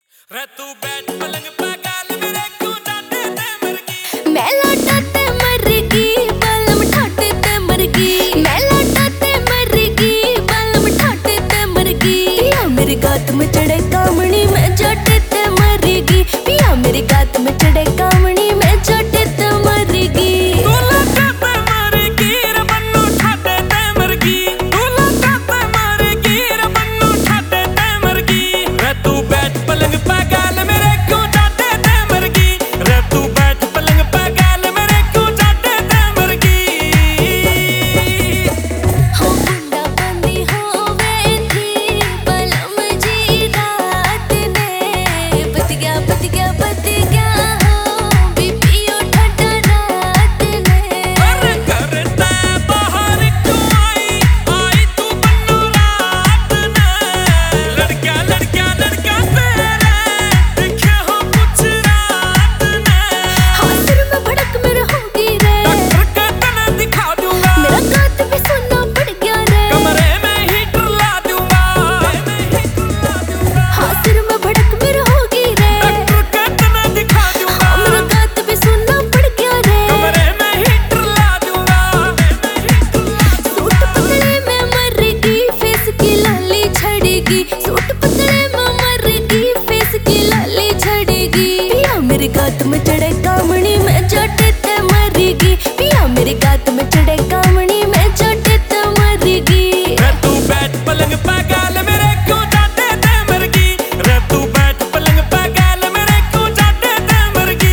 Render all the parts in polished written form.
रे तू बैठ पलंग पे गाल मेरे क्यों जाते ते मरगी। मैं लौटाते मरगी बालम ठाटे ते मरगी। मैं लौटाते मरगी बालम ठाटे ते मरगी। पिया मेरी गात में चढ़े कामणी मैं जाटे ते मरगी। पिया मेरी गात में चढ़े कामणी मैं जाटे ते मरगी। तू लौटाते मरगी रे बन्नू ठाटे ते मरगी। तू लौटाते मरगी रे बन्नू ठाटे ते मरगी। रे तू बैठ पलंग पे गाल मेरे क्यों जाते ते मरगी। रे तू बैठ पलंग पे गाल मेरे क्यों जाते ते मरगी। हो बुंदा बंदी होवे थी बलम जी रात ने। बत गया हो बीपीओ ठंडा रात ने। अरे करता बाहर क्यों आई तू बन्नू रात ने। लड़का तेरे देखे हो कुछ रात ने। हाँ सिर में भड़क मेरे होगी रे। डॉक्टर का तना दिखा दूंगा। मेरा गात भी सुनना पड़ गया रे। कमरे में हीटर ला दूंगा। हाँ सिर में भड़क मेरे होगी रे। डॉक्टर का तना दिखा दूंगा। हाँ मेरा गात भी सुनना पड़ गया रे। कमरे में हीटर ला दूंगा। सूट पतले में मरगी फेस की लाली झड़ेगी। सूट पतले में मरगी फेस की लाली झड़ेगी। पिया मेरी गात में चढ़े कामणी मैं जाटे ते मरगी। पिया मेरी गात में चढ़े कामणी मैं जाटे ते मरगी। रे तू बैठ पलंग पे गाल मेरे क्यों जाते ते मरगी। रे तू बैठ पलंग पे गाल मेरे क्यों जाते ते मरगी।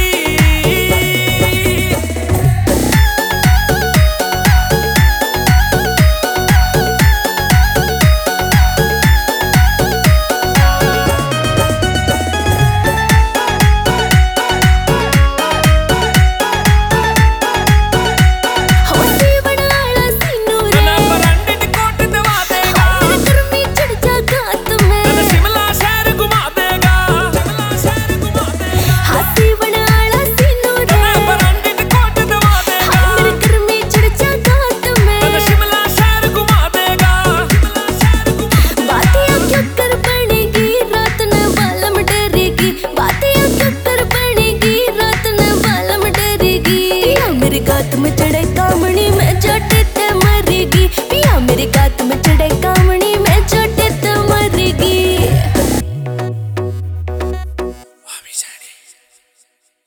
हो सीवण आला सीनू रे। तना ब्रांडेड कोट दवा देगा। मेरे गर्मी चढ़ जा गात में। तना शिमला शहर घुमा देगा। शिमला शहर घुमा देगा। हाँ सीवण आला सीनू रे। तना ब्रांडेड कोट दवा देगा। हाँ मेरे गर्मी चढ़ जा गात में। तना शिमला शहर घुमा देगा। शिमला शहर घुमा बातियां क्यों कर बनेगी रात न बालम डरेगी। बातियां क्यों कर बनेगी रात न बालम डरेगी। पिया मेरी गात में चढ़े